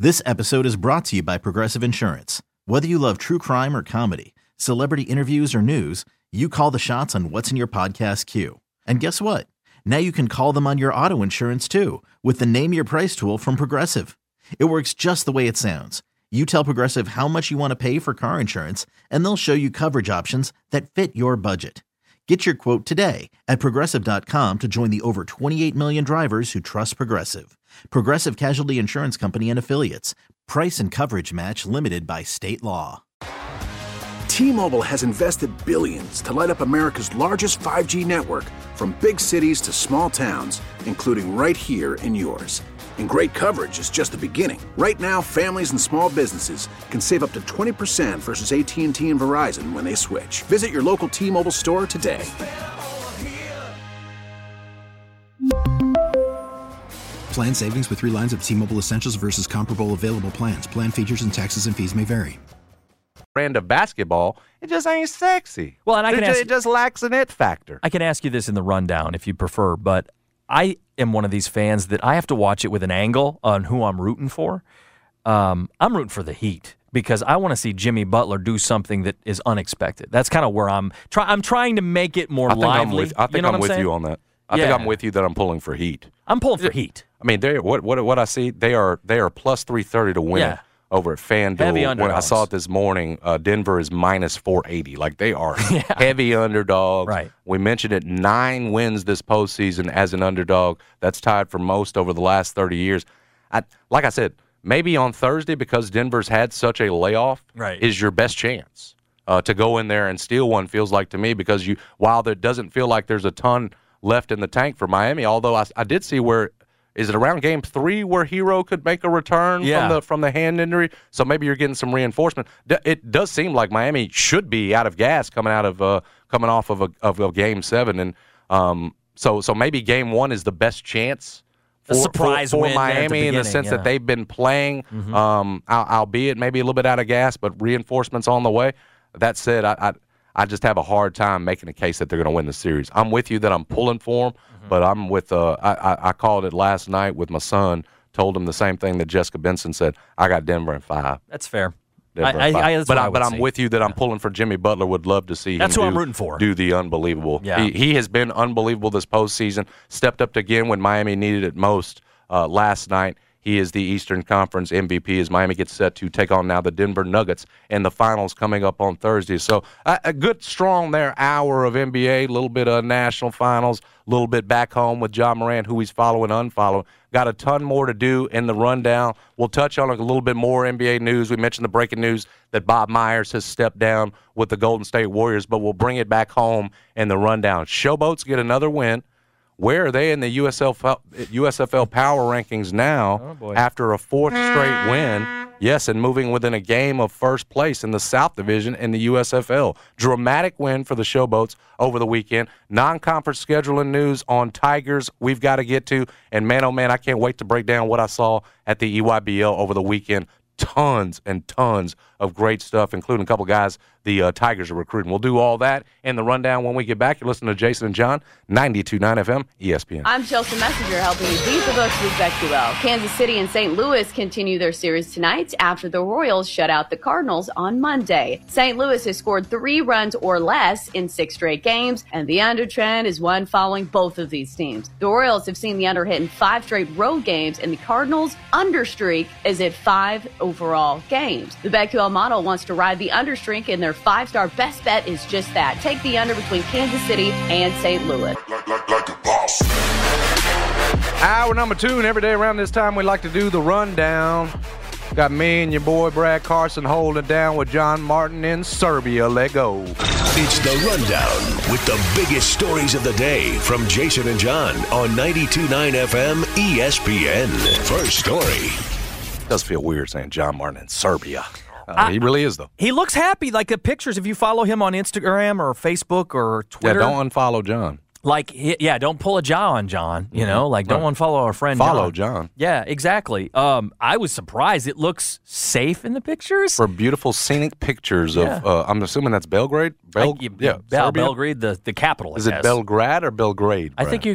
This episode is brought to you by Progressive Insurance. Whether you love true crime or comedy, celebrity interviews or news, you call the shots on what's in your podcast queue. And guess what? Now you can call them on your auto insurance too with the Name Your Price tool from Progressive. It works just the way it sounds. You tell Progressive how much you want to pay for car insurance, and they'll show you coverage options that fit your budget. Get your quote today at Progressive.com to join the over 28 million drivers who trust Progressive. Progressive Casualty Insurance Company and Affiliates. Price and coverage match limited by state law. T-Mobile has invested billions to light up America's largest 5G network, from big cities to small towns, including right here in yours. And great coverage is just the beginning. Right now, families and small businesses can save up to 20% versus AT&T and Verizon when they switch. Visit your local T-Mobile store today. Plan savings with 3 lines of T-Mobile Essentials versus comparable available plans. Plan features and taxes and fees may vary. Brand of basketball, it just ain't sexy. Well, and it just lacks an it factor. I can ask you this in the rundown if you prefer, but I am one of these fans that I have to watch it with an angle on who I'm rooting for. I'm rooting for the Heat because I want to see Jimmy Butler do something that is unexpected. That's kind of where I'm trying to make it more lively. I think I'm with you on that. I think I'm with you that I'm pulling for Heat. I'm pulling for Heat. I mean, what I see, they are plus 330 to win over at FanDuel. Heavy underdogs. When I saw it this morning, Denver is minus 480. Like, they are heavy underdogs. Right. We mentioned it, 9 wins this postseason as an underdog. That's tied for most over the last 30 years. Like I said, maybe on Thursday, because Denver's had such a layoff, is your best chance to go in there and steal one, feels like to me, because while there doesn't feel like there's a ton left in the tank for Miami, although I did see where – is it around Game 3 where Hero could make a return from the hand injury? So maybe you're getting some reinforcement. It does seem like Miami should be out of gas coming off of Game 7, and so maybe Game 1 is the best chance for Miami in the sense that they've been playing, albeit maybe a little bit out of gas, but reinforcements on the way. That said, I just have a hard time making a case that they're going to win the series. I'm with you that I'm pulling for them, but I'm with I called it last night with my son, told him the same thing that Jessica Benson said. I got Denver in 5. That's fair. But I'm with you that I'm pulling for Jimmy Butler. Would love to see him I'm rooting for. Do the unbelievable. Yeah. He has been unbelievable this postseason. Stepped up again when Miami needed it most last night. He is the Eastern Conference MVP as Miami gets set to take on now the Denver Nuggets in the finals coming up on Thursday. So a good, strong hour of NBA, a little bit of national finals, a little bit back home with Ja Morant, who he's following, unfollowing. Got a ton more to do in the rundown. We'll touch on a little bit more NBA news. We mentioned the breaking news that Bob Myers has stepped down with the Golden State Warriors, but we'll bring it back home in the rundown. Showboats get another win. Where are they in the USFL power rankings now after a 4th straight win? Yes, and moving within a game of first place in the South Division in the USFL. Dramatic win for the Showboats over the weekend. Non-conference scheduling news on Tigers we've got to get to. And, man, oh, man, I can't wait to break down what I saw at the EYBL over the weekend. Tons and tons of great stuff, including a couple guys the Tigers are recruiting. We'll do all that in the rundown when we get back. You're listening to Jason and John, 92.9 FM, ESPN. I'm Chelsea Messenger, helping you beat the books with BetQL. Kansas City and St. Louis continue their series tonight after the Royals shut out the Cardinals on Monday. St. Louis has scored 3 runs or less in 6 straight games, and the under trend is one following both of these teams. The Royals have seen the under hit in 5 straight road games, and the Cardinals' under streak is at 5 overall games. The BetQL model wants to ride the under streak, and their 5-star best bet is just that. Take the under between Kansas City and St. Louis. Hour number 2, and every day around this time we like to do the rundown. Got me and your boy Brad Carson holding it down with John Martin in Serbia. Let go. It's the rundown with the biggest stories of the day from Jason and John on 92.9 FM ESPN. First story. It does feel weird saying John Martin in Serbia. He really is, though. He looks happy. Like the pictures, if you follow him on Instagram or Facebook or Twitter. Yeah, don't unfollow John. Don't pull a jaw on John, don't unfollow our friend Follow John. Yeah, exactly. I was surprised. It looks safe in the pictures. For beautiful scenic pictures of, I'm assuming that's Belgrade? Belgrade, the capital. Is it Belgrade or Belgrade? I think you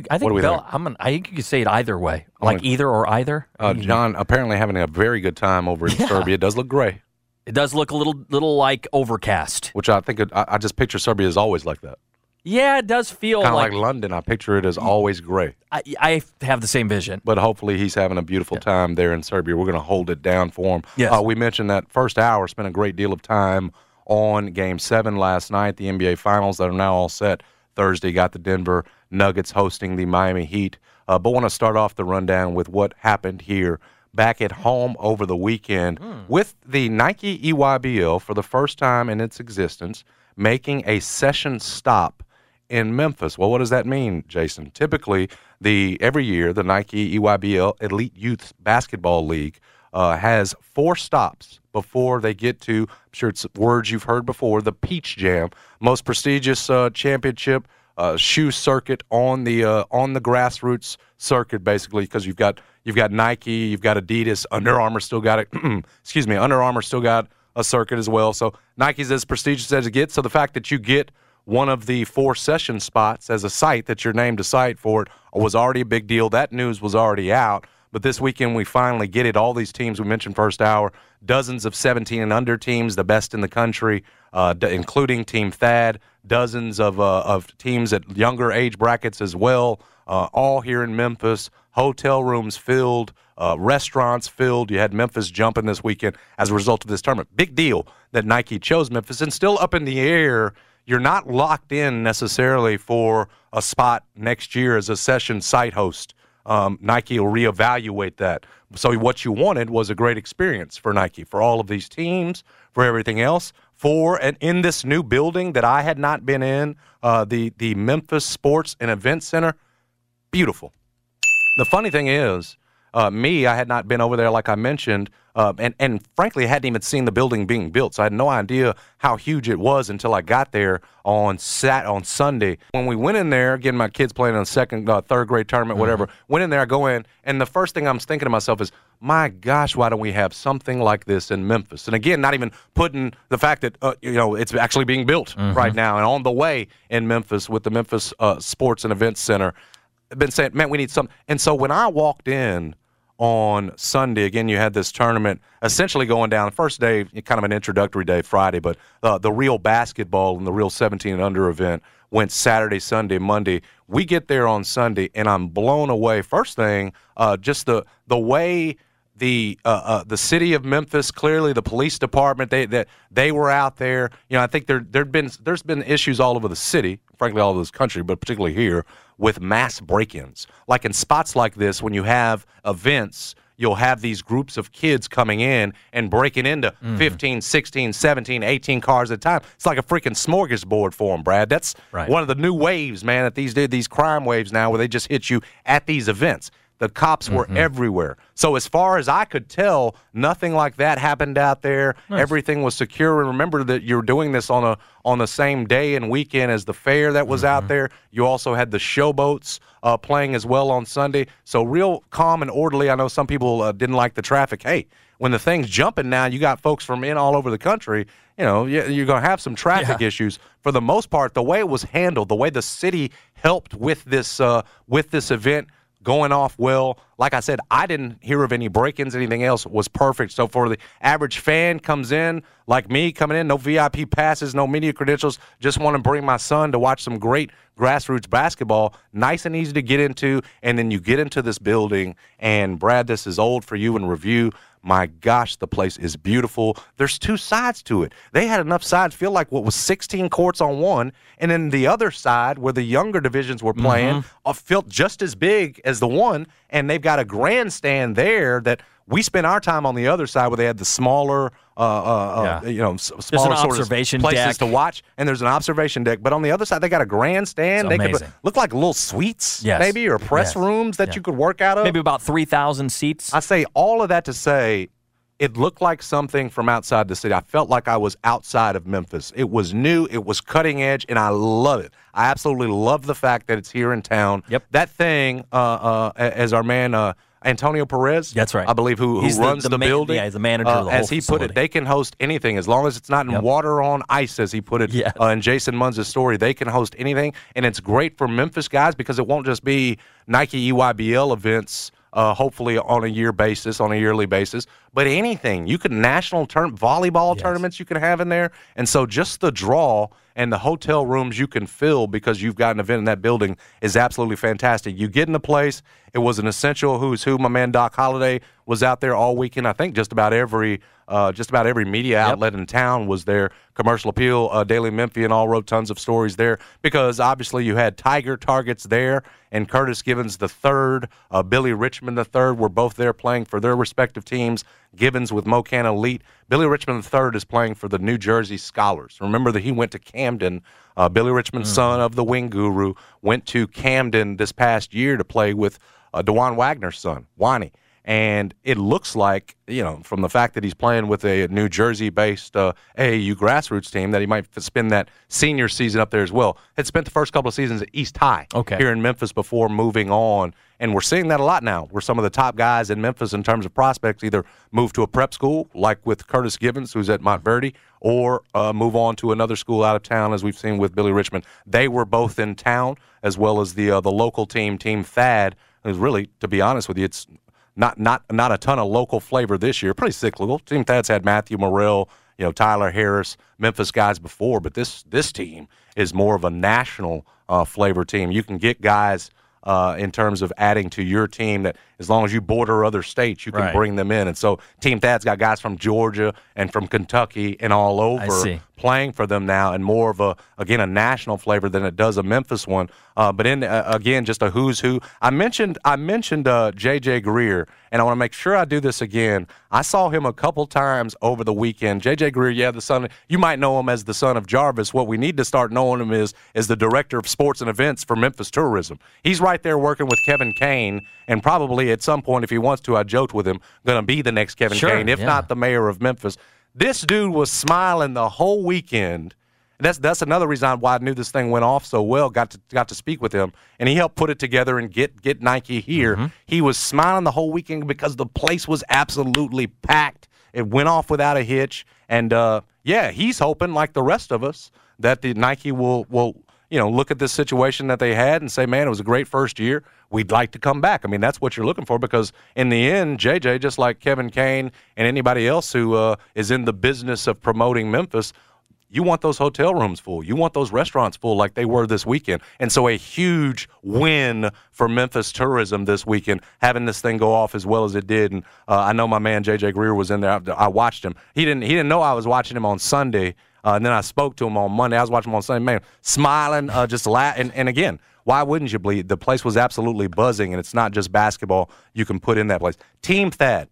could say it either way, either or either. John apparently having a very good time over in Serbia. It does look gray. It does look a little like overcast. Which I think, I just picture Serbia as always like that. Yeah, it does feel kind of like London. I picture it as always gray. I have the same vision. But hopefully he's having a beautiful time there in Serbia. We're going to hold it down for him. Yes. We mentioned that first hour, spent a great deal of time on Game 7 last night, the NBA Finals that are now all set. Thursday got the Denver Nuggets hosting the Miami Heat. But want to start off the rundown with what happened here back at home over the weekend with the Nike EYBL for the first time in its existence making a session stop in Memphis. Well, what does that mean, Jason? Typically, every year, the Nike EYBL Elite Youth Basketball League has 4 stops before they get to, I'm sure it's words you've heard before, the Peach Jam, most prestigious championship shoe circuit on the grassroots circuit, basically, because you've got Nike, you've got Adidas, Under Armour still got it. Under Armour still got a circuit as well. So Nike's as prestigious as it gets. So the fact that you get one of the 4 session spots as a site that you're named a site for it was already a big deal. That news was already out. But this weekend we finally get it. All these teams we mentioned first hour, dozens of 17 and under teams, the best in the country, including Team Thad, dozens of teams at younger age brackets as well, all here in Memphis. Hotel rooms filled, restaurants filled. You had Memphis jumping this weekend as a result of this tournament. Big deal that Nike chose Memphis, and still up in the air. You're not locked in necessarily for a spot next year as a session site host. Nike will reevaluate that. So what you wanted was a great experience for Nike, for all of these teams, for everything else, and in this new building that I had not been in, the Memphis Sports and Event Center. Beautiful. The funny thing is, I had not been over there like I mentioned, and frankly, I hadn't even seen the building being built, so I had no idea how huge it was until I got there on Sunday. When we went in there, again, my kids playing in a third grade tournament, whatever, went in there, I go in, and the first thing I'm thinking to myself is, my gosh, why don't we have something like this in Memphis? And again, not even putting the fact that, it's actually being built right now and on the way in Memphis with the Memphis Sports and Events Center. I've been saying, man, we need something. And so when I walked in on Sunday, again, you had this tournament essentially going down. The first day, kind of an introductory day, Friday, but the real basketball and the real 17 and under event went Saturday, Sunday, Monday. We get there on Sunday, and I'm blown away. First thing, just the way the city of Memphis, clearly the police department, they were out there. I think there's been issues all over the city, frankly all over this country, but particularly here, with mass break-ins. Like in spots like this, when you have events, you'll have these groups of kids coming in and breaking into 15, 16, 17, 18 cars at a time. It's like a freaking smorgasbord for them, Brad. That's one of the new waves, man, that these crime waves now where they just hit you at these events. The cops were everywhere. So as far as I could tell, nothing like that happened out there. Nice. Everything was secure. And remember that you're doing this on the same day and weekend as the fair that was out there. You also had the showboats playing as well on Sunday. So real calm and orderly. I know some people didn't like the traffic. Hey, when the thing's jumping now, you got folks from all over the country. You're going to have some traffic issues. For the most part, the way it was handled, the way the city helped with this event, going off well. Like I said, I didn't hear of any break-ins. Anything else was perfect. So for the average fan comes in, like me coming in, no VIP passes, no media credentials, just want to bring my son to watch some great grassroots basketball, nice and easy to get into, and then you get into this building, and Brad, this is old for you in review. My gosh, the place is beautiful. There's 2 sides to it. They had enough sides, feel like what was 16 courts on one, and then the other side where the younger divisions were playing felt just as big as the one, and they've got a grandstand there that we spent our time on the other side where they had the smaller, smaller sort of places deck to watch, and there's an observation deck. But on the other side, they got a grandstand. They could look like little suites, maybe, or press rooms that you could work out of. Maybe about 3,000 seats. I say all of that to say it looked like something from outside the city. I felt like I was outside of Memphis. It was new, it was cutting edge, and I love it. I absolutely love the fact that it's here in town. Yep. That thing, as our man Antonio Perez, that's right, I believe, who runs the building. Yeah, he's the manager of the whole as he facility. put it, they can host anything as long as it's not in water on ice, as he put it in Jason Munz's story. They can host anything, and it's great for Memphis guys because it won't just be Nike EYBL events. Hopefully on a yearly basis, but anything. You could national volleyball tournaments you can have in there, and so just the draw and the hotel rooms you can fill because you've got an event in that building is absolutely fantastic. You get in the place. It was an essential who's who. My man Doc Holliday was out there all weekend. I think just about every media outlet in town was there. Commercial Appeal, Daily Memphian all wrote tons of stories there because obviously you had Tiger targets there and Curtis Givens III, Billy Richmond III were both there playing for their respective teams. Givens with Mocan Elite. Billy Richmond III is playing for the New Jersey Scholars. Remember that he went to Camden. Billy Richmond, son of the Wing Guru, went to Camden this past year to play with DeJuan Wagner's son, Wani. And it looks like, from the fact that he's playing with a New Jersey-based AAU grassroots team, that he might spend that senior season up there as well. Had spent the first couple of seasons at East High here in Memphis before moving on. And we're seeing that a lot now, where some of the top guys in Memphis in terms of prospects either move to a prep school, like with Curtis Givens, who's at Montverde, or move on to another school out of town, as we've seen with Billy Richmond. They were both in town, as well as the local team, Team Thad, who's really, to be honest with you, it's not a ton of local flavor this year. Pretty cyclical. Team Thad's had Matthew Morrell, Tyler Harris, Memphis guys before, but this team is more of a national flavor team. You can get guys in terms of adding to your team that as long as you border other states, you can bring them in. And so Team Thad's got guys from Georgia and from Kentucky and all over playing for them now, and more of a national flavor than it does a Memphis one. But again, just a who's who. I mentioned J.J. Greer, and I want to make sure I do this again. I saw him a couple times over the weekend. J.J. Greer, the son. You might know him as the son of Jarvis. What we need to start knowing him is the director of sports and events for Memphis Tourism. He's right there working with Kevin Kane, and probably at some point, if he wants to, I joked with him, going to be the next Kevin Kane, if not the mayor of Memphis. This dude was smiling the whole weekend. That's another reason why I knew this thing went off so well. Got to speak with him, and he helped put it together and get Nike here. Mm-hmm. He was smiling the whole weekend because the place was absolutely packed. It went off without a hitch, and he's hoping, like the rest of us, that the Nike will look at this situation that they had and say, man, it was a great first year. We'd like to come back. I mean, that's what you're looking for, because in the end, JJ, just like Kevin Kane and anybody else who is in the business of promoting Memphis, you want those hotel rooms full. You want those restaurants full like they were this weekend. And so a huge win for Memphis tourism this weekend, having this thing go off as well as it did. And I know my man J.J. Greer was in there. I watched him. He didn't know I was watching him on Sunday, and then I spoke to him on Monday. I was watching him on Sunday, man, smiling, just laughing. And again, why wouldn't you believe? The place was absolutely buzzing, and it's not just basketball you can put in that place. Team Thad,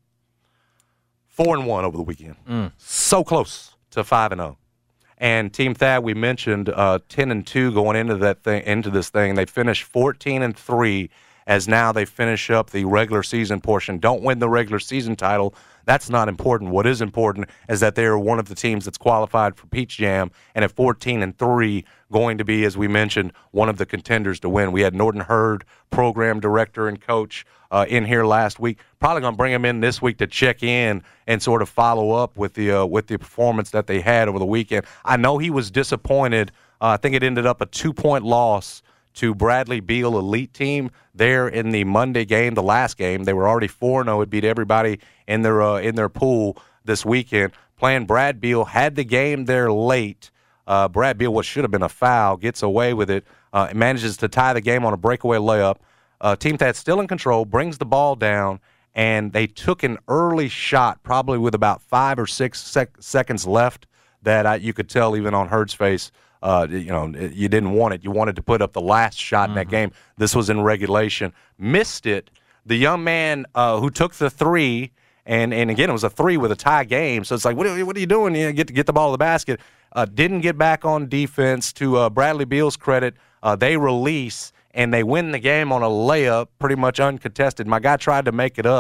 4-1 over the weekend. So close to 5-0. And Team Thad, we mentioned 10-2 going into this thing. They finished 14-3 as now they finish up the regular season portion. Don't win the regular season title. That's not important. What is important is that they are one of the teams that's qualified for Peach Jam, and at 14-3, going to be, as we mentioned, one of the contenders to win. We had Norton Hurd, program director and coach, in here last week. Probably going to bring him in this week to check in and sort of follow up with the performance that they had over the weekend. I know he was disappointed. I think it ended up a 2-point loss to Bradley Beal Elite team there in the Monday game, the last game. They were already 4-0. It beat everybody in their pool this weekend. Playing Brad Beal, had the game there late. Brad Beal, what should have been a foul, gets away with it, manages to tie the game on a breakaway layup. Team Thad's still in control, brings the ball down, and they took an early shot, probably with about 5 or 6 seconds left, that you could tell even on Hurd's face, you didn't want it. You wanted to put up the last shot in that game. This was in regulation. Missed it. The young man who took the three, and again, it was a three with a tie game, so it's like, what are you doing? You get the ball to the basket. Didn't get back on defense. To Bradley Beal's credit, they release, and they win the game on a layup, pretty much uncontested. My guy tried to make it up,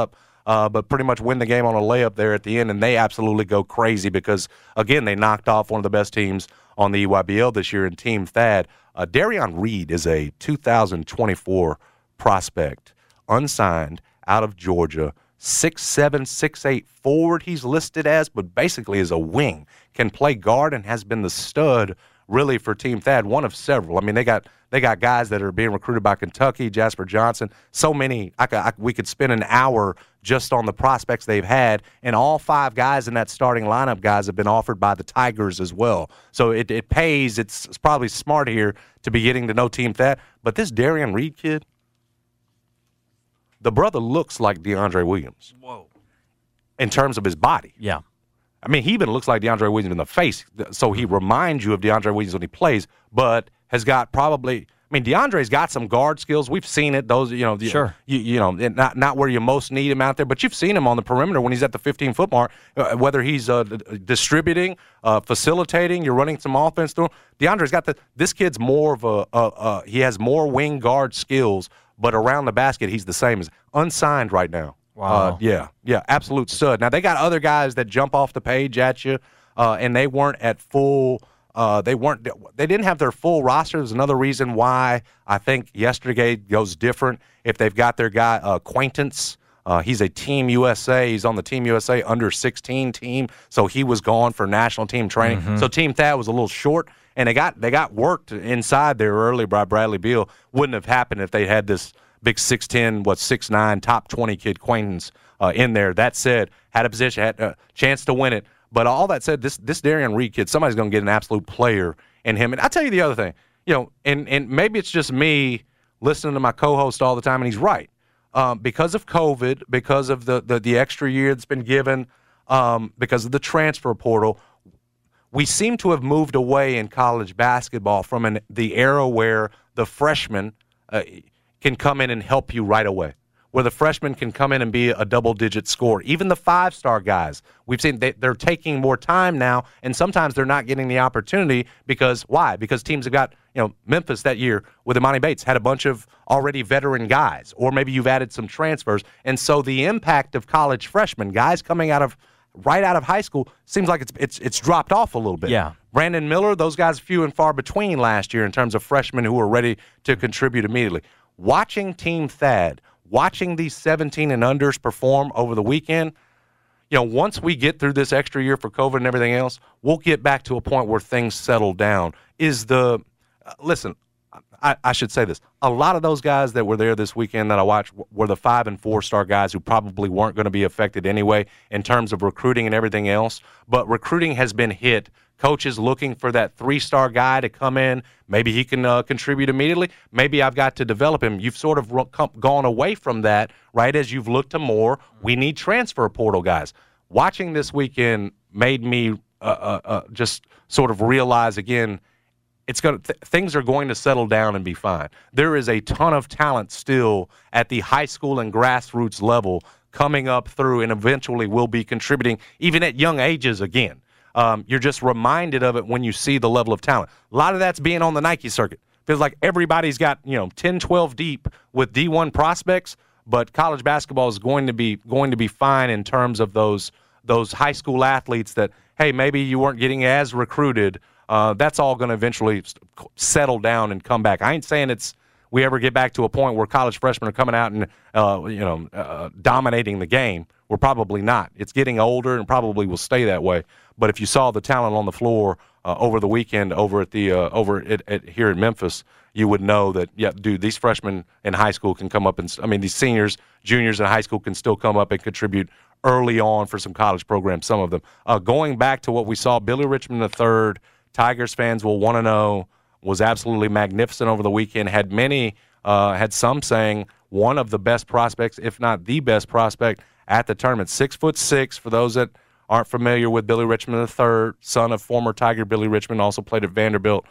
but pretty much win the game on a layup there at the end, and they absolutely go crazy because, again, they knocked off one of the best teams on the EYBL this year in Team Thad. Darian Reed is a 2024 prospect, unsigned, out of Georgia, 6'7", 6'8" forward he's listed as, but basically is a wing, can play guard and has been the stud really for Team Thad, one of several. I mean, they got guys that are being recruited by Kentucky, Jasper Johnson, so many. We could spend an hour just on the prospects they've had, and all 5 guys in that starting lineup, guys, have been offered by the Tigers as well. So it pays. It's probably smart here to be getting to know Team Thad. But this Darian Reed kid, the brother looks like DeAndre Williams. Whoa. In terms of his body. Yeah. I mean, he even looks like DeAndre Williams in the face, so he reminds you of DeAndre Williams when he plays, but has got probably – I mean, DeAndre's got some guard skills. We've seen it. Those, sure. Not where you most need him out there, but you've seen him on the perimeter when he's at the 15-foot mark, whether he's distributing, facilitating, you're running some offense through him. DeAndre's got this kid's more of he has more wing guard skills, but around the basket, he's the same as unsigned right now. Wow. Yeah, absolute stud. Now, they got other guys that jump off the page at you, and they weren't at full they didn't have their full roster. There's another reason why I think yesterday goes different. If they've got their guy, Acquaintance, he's a Team USA. He's on the Team USA under-16 team, so he was gone for national team training. Mm-hmm. So Team Thad was a little short, and they got worked inside there early by Bradley Beal. Wouldn't have happened if they had this big 6'10", 6'9", top 20 kid Quaintance in there. That said, had a chance to win it. But all that said, this Darian Reed kid, somebody's going to get an absolute player in him. And I'll tell you the other thing, and maybe it's just me listening to my co-host all the time, and he's right. Because of COVID, because of the extra year that's been given, because of the transfer portal, we seem to have moved away in college basketball from the era where the freshman can come in and help you right away, where the freshman can come in and be a double-digit scorer. Even the 5-star guys, we've seen they're taking more time now, and sometimes they're not getting the opportunity because why? Because teams have got, Memphis that year with Imani Bates had a bunch of already veteran guys, or maybe you've added some transfers, and so the impact of college freshmen, guys coming right out of high school, seems like it's dropped off a little bit. Yeah. Brandon Miller, those guys few and far between last year in terms of freshmen who were ready to contribute immediately. Watching Team Thad, watching these 17 and unders perform over the weekend, once we get through this extra year for COVID and everything else, we'll get back to a point where things settle down. Listen, I should say this. A lot of those guys that were there this weekend that I watched were the 5- and 4-star guys who probably weren't going to be affected anyway in terms of recruiting and everything else. But recruiting has been hit. Coaches looking for that 3-star guy to come in. Maybe he can contribute immediately. Maybe I've got to develop him. You've sort of gone away from that, right, as you've looked to more. We need transfer portal guys. Watching this weekend made me just sort of realize again, things are going to settle down and be fine. There is a ton of talent still at the high school and grassroots level coming up through and eventually will be contributing even at young ages again. You're just reminded of it when you see the level of talent. A lot of that's being on the Nike circuit. Feels like everybody's got 10, 12 deep with D1 prospects, but college basketball is going to be fine in terms of those high school athletes that, hey, maybe you weren't getting as recruited. That's all going to eventually settle down and come back. I ain't saying we ever get back to a point where college freshmen are coming out and dominating the game. We're probably not. It's getting older and probably will stay that way. But if you saw the talent on the floor over the weekend over at here in Memphis, you would know that, yeah, dude, these freshmen in high school can come up these seniors, juniors in high school can still come up and contribute early on for some college programs, some of them. Going back to what we saw, Billy Richmond III, Tigers fans will want to know, was absolutely magnificent over the weekend. Had some saying one of the best prospects, if not the best prospect at the tournament. 6'6", for those that aren't familiar with Billy Richmond III, son of former Tiger Billy Richmond, also played at Vanderbilt.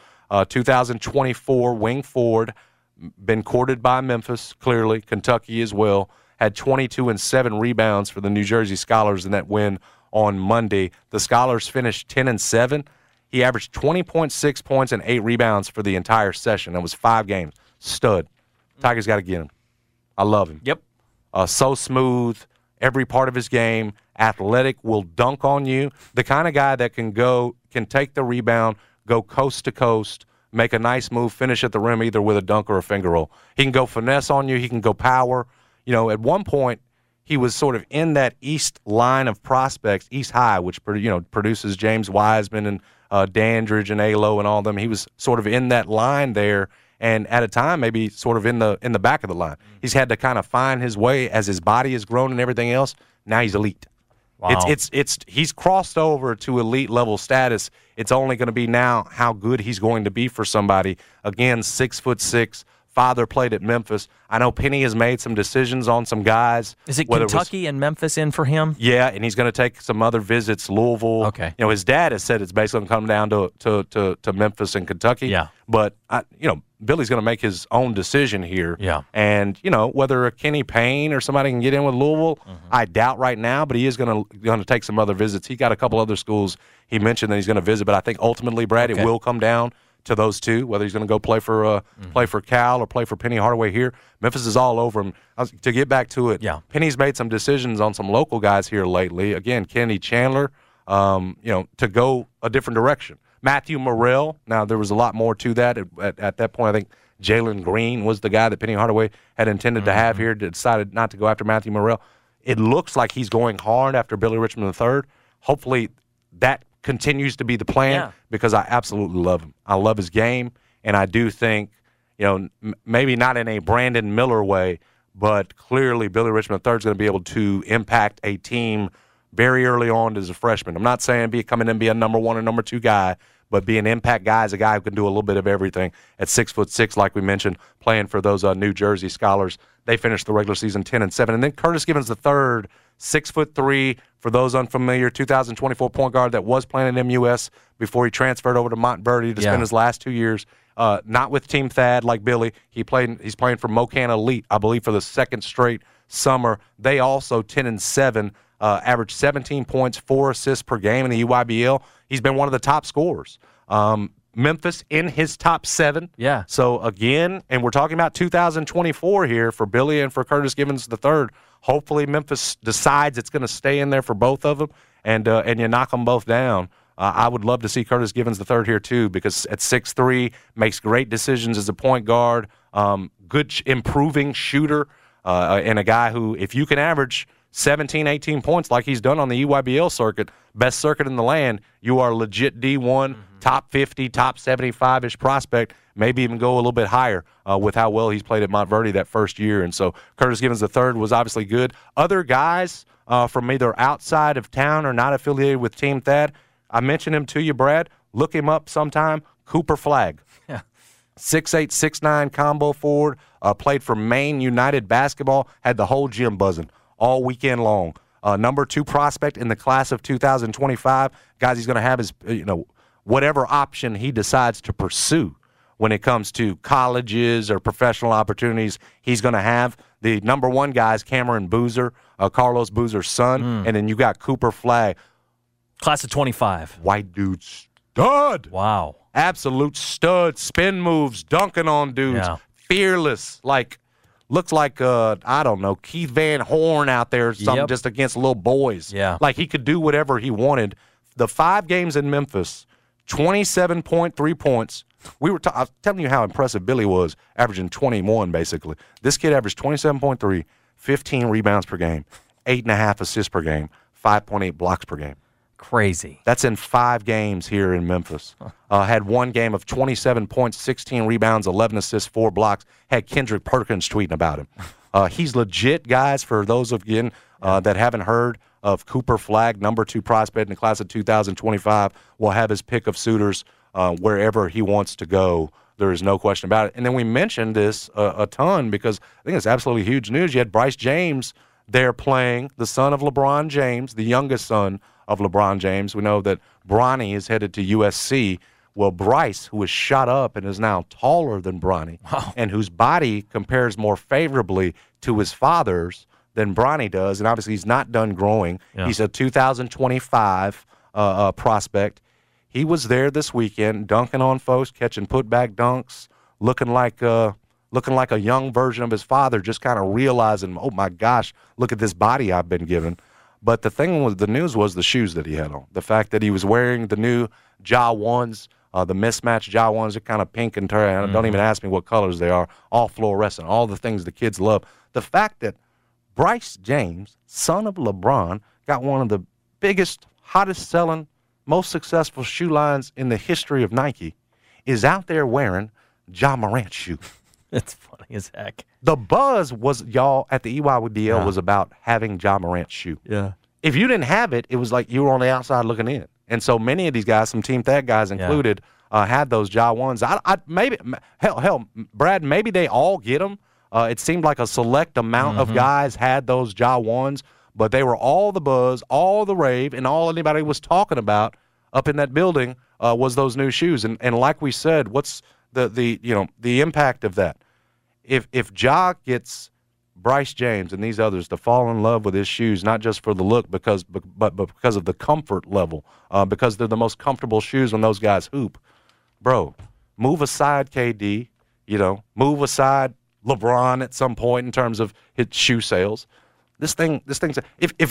2024 wing forward, been courted by Memphis, clearly, Kentucky as well. Had 22 and 7 rebounds for the New Jersey Scholars in that win on Monday. The Scholars finished 10 and 7. He averaged 20.6 points and 8 rebounds for the entire session. That was 5 games. Stud. Tigers got to get him. I love him. Yep. So smooth. every part of his game, athletic, will dunk on you. The kind of guy that can take the rebound, go coast to coast, make a nice move, finish at the rim either with a dunk or a finger roll. He can go finesse on you. He can go power. At one point, he was sort of in that East line of prospects, East High, which produces James Wiseman and Dandridge and Alo and all of them. He was sort of in that line there, and at a time maybe sort of in the back of the line. He's had to kind of find his way as his body has grown and everything else. Now he's elite. Wow. He's crossed over to elite level status. It's only going to be now how good he's going to be for somebody. Again, 6'6". Father played at Memphis. I know Penny has made some decisions on some guys. Is it Kentucky and Memphis in for him? Yeah, and he's going to take some other visits, Louisville. Okay. His dad has said it's basically going to come down to Memphis and Kentucky. Yeah. But, Billy's going to make his own decision here. Yeah. And, whether a Kenny Payne or somebody can get in with Louisville, I doubt right now, but he is going to take some other visits. He got a couple other schools he mentioned that he's going to visit, but I think ultimately, Brad, it will come down to those two, whether he's going to go play for Cal or play for Penny Hardaway here. Memphis is all over him. To get back to it, Penny's made some decisions on some local guys here lately. Again, Kenny Chandler, to go a different direction. Matthew Morrell, now there was a lot more to that. At that point, I think Jalen Green was the guy that Penny Hardaway had intended to have here, decided not to go after Matthew Morrell. It looks like he's going hard after Billy Richmond III. Hopefully that continues to be the plan because I absolutely love him. I love his game, and I do think, maybe not in a Brandon Miller way, but clearly Billy Richmond III is going to be able to impact a team very early on as a freshman. I'm not saying coming in and be a number one or number two guy, but be an impact guy as a guy who can do a little bit of everything at 6'6", like we mentioned, playing for those New Jersey Scholars. They finished the regular season 10-7. And then Curtis Givens III, 6'3", for those unfamiliar, 2024 point guard that was playing at MUS before he transferred over to Montverde to spend his last 2 years. Not with Team Thad like Billy. He's playing for Mocan Elite, I believe, for the second straight summer. They also 10-7, averaged 17 points, 4 assists per game in the EYBL. He's been one of the top scorers. Memphis in his top 7. Yeah. So, again, and we're talking about 2024 here for Billy and for Curtis Givens III. Hopefully Memphis decides it's going to stay in there for both of them, and you knock them both down. I would love to see Curtis Givens III here, too, because at 6'3", makes great decisions as a point guard, good improving shooter, and a guy who, if you can average 17, 18 points like he's done on the EYBL circuit, best circuit in the land, you are legit D1, top 50, top 75-ish prospect, maybe even go a little bit higher with how well he's played at Montverde that first year. And so Curtis Givens III was obviously good. Other guys from either outside of town or not affiliated with Team Thad, I mentioned him to you, Brad. Look him up sometime. Cooper Flagg. 6'8", 6'9", combo forward, played for Maine United basketball, had the whole gym buzzing all weekend long. Number 2 prospect in the class of 2025. Guys, he's going to have his, whatever option he decides to pursue when it comes to colleges or professional opportunities, he's going to have. The number 1 guy is Cameron Boozer, Carlos Boozer's son, and then you got Cooper Flagg. Class of 25. White dude stud. Wow. Absolute stud. Spin moves, dunking on dudes. Yeah. Fearless. Looks like, I don't know, Keith Van Horn out there or something, just against little boys. Yeah. Like he could do whatever he wanted. The 5 games in Memphis, 27.3 points. I was telling you how impressive Billy was, averaging 21 basically. This kid averaged 27.3, 15 rebounds per game, 8.5 assists per game, 5.8 blocks per game. Crazy. That's in 5 games here in Memphis. Had 1 game of 27 points, 16 rebounds, 11 assists, 4 blocks. Had Kendrick Perkins tweeting about him. He's legit, guys, for those of you that haven't heard of Cooper Flagg, number 2 prospect in the class of 2025, will have his pick of suitors wherever he wants to go. There is no question about it. And then we mentioned this a ton because I think it's absolutely huge news. You had Bryce James there playing, the son of LeBron James, the youngest son of LeBron James. We know that Bronny is headed to USC. Well, Bryce, who is shot up and is now taller than Bronny, and whose body compares more favorably to his father's than Bronny does, and obviously he's not done growing. Yeah. He's a 2025 prospect. He was there this weekend, dunking on folks, catching putback dunks, looking like looking like a young version of his father, just kind of realizing, oh, my gosh, look at this body I've been given. But the thing with the news was the shoes that he had on. The fact that he was wearing the new Ja 1s, the mismatched Ja 1s are kind of pink and turn. Don't even ask me what colors they are, all fluorescent, all the things the kids love. The fact that Bryce James, son of LeBron, got one of the biggest, hottest selling, most successful shoe lines in the history of Nike, is out there wearing Ja Morant shoe. It's funny as heck. The buzz was, y'all, at the EYBL was about having Ja Morant shoe. Yeah. If you didn't have it, it was like you were on the outside looking in. And so many of these guys, some Team Thad guys included, had those Ja 1s. Maybe, hell, Brad, maybe they all get them. It seemed like a select amount of guys had those Ja 1s, but they were all the buzz, all the rave, and all anybody was talking about up in that building was those new shoes. And like we said, what's the impact of that? If Ja gets Bryce James and these others to fall in love with his shoes, not just for the look, but because of the comfort level, because they're the most comfortable shoes when those guys hoop, bro, move aside KD, move aside LeBron at some point in terms of his shoe sales. This thing's if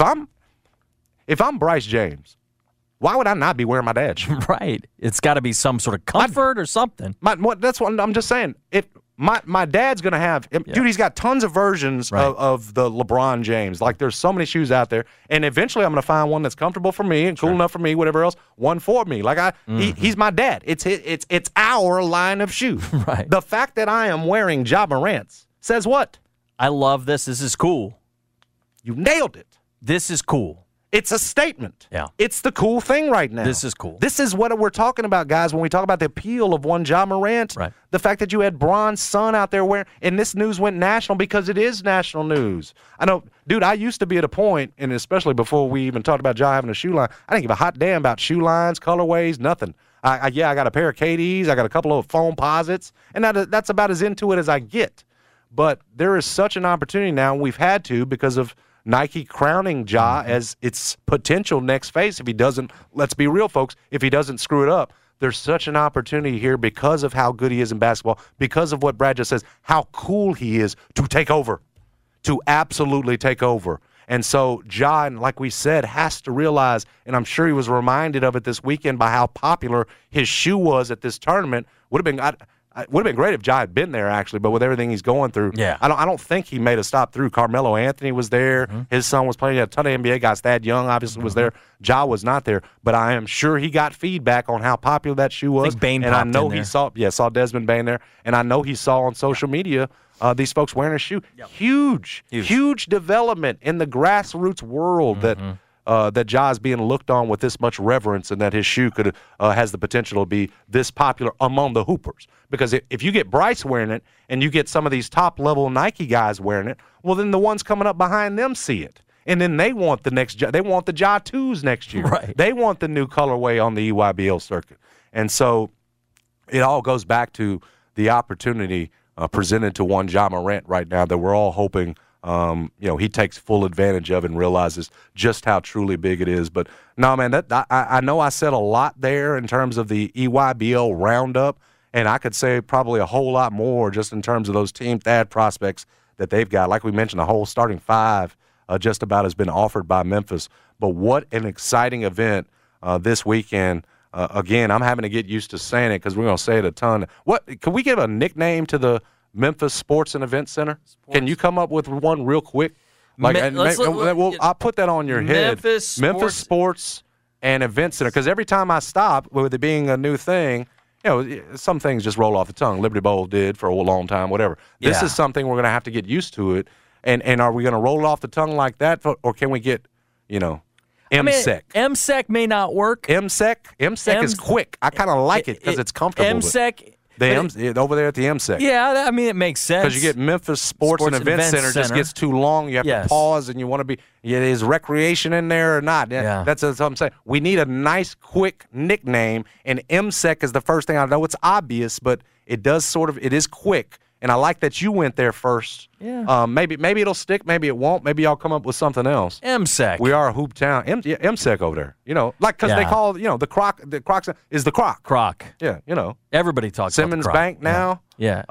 I'm Bryce James, why would I not be wearing my dad's shoe? Right. It's got to be some sort of comfort or something. That's what I'm just saying. If my dad's going to have – dude, he's got tons of versions of the LeBron James. Like, there's so many shoes out there. And eventually I'm going to find one that's comfortable for me and cool enough for me, whatever else, one for me. Like, he's my dad. It's our line of shoes. Right. The fact that I am wearing Ja Morant's says what? I love this. This is cool. You nailed it. This is cool. It's a statement. Yeah. It's the cool thing right now. This is cool. This is what we're talking about, guys, when we talk about the appeal of one Ja Morant. Right. The fact that you had Bron's son out there wearing, and this news went national because it is national news. I know, dude, I used to be at a point, and especially before we even talked about Ja having a shoe line, I didn't give a hot damn about shoe lines, colorways, nothing. I got a pair of KDs, I got a couple of foam posits, and that's about as into it as I get. But there is such an opportunity now, and we've had to because of Nike crowning Ja as its potential next face if he doesn't, let's be real, folks, if he doesn't screw it up. There's such an opportunity here because of how good he is in basketball, because of what Brad just says, how cool he is to take over, to absolutely take over. And so Ja, like we said, has to realize, and I'm sure he was reminded of it this weekend by how popular his shoe was at this tournament. Would have been great if Ja had been there, actually, but with everything he's going through, I don't think he made a stop through. Carmelo Anthony was there. His son was playing. A ton of NBA guys. Thad Young obviously was there. Ja was not there, but I am sure he got feedback on how popular that shoe was. I think Bane and I know he saw Desmond Bane there, and I know he saw on social media these folks wearing his shoe. Yep. Huge development in the grassroots world that Ja is being looked on with this much reverence, and that his shoe has the potential to be this popular among the hoopers. Because if you get Bryce wearing it and you get some of these top-level Nike guys wearing it, well, then the ones coming up behind them see it. And then they want the they want the Ja 2s next year. Right. They want the new colorway on the EYBL circuit. And so it all goes back to the opportunity presented to one Ja Morant right now that we're all hoping he takes full advantage of and realizes just how truly big it is. But no, man, I know I said a lot there in terms of the EYBL roundup, and I could say probably a whole lot more just in terms of those Team Thad prospects that they've got. Like we mentioned, the whole starting five just about has been offered by Memphis. But what an exciting event this weekend. Again, I'm having to get used to saying it because we're going to say it a ton. Can we give a nickname to the Memphis Sports and Event Center? Can you come up with one real quick? I'll put that on your head. Memphis Sports and Event Center. Because every time I stop, with it being a new thing, some things just roll off the tongue. Liberty Bowl did for a long time, whatever. This is something we're going to have to get used to it. And are we going to roll it off the tongue like that, or can we get, MSEC? MSEC may not work. MSEC is quick. I kind of like it because it's comfortable. MSEC. Over there at the MSEC. Yeah, it makes sense. Because you get Memphis Sports and Event Center just gets too long. You have to pause, and you want to be, is recreation in there or not? Yeah. That's what I'm saying. We need a nice, quick nickname, and MSEC is the first thing. I know it's obvious, but it is quick. and I like that you went there first. Yeah. Maybe it'll stick. Maybe it won't. Maybe y'all come up with something else. MSEC. We are a hoop town. MSEC over there. Because they call the Croc. The Croc is the Croc. Croc. Yeah. Everybody talks Simmons about the Croc. Bank now. Yeah.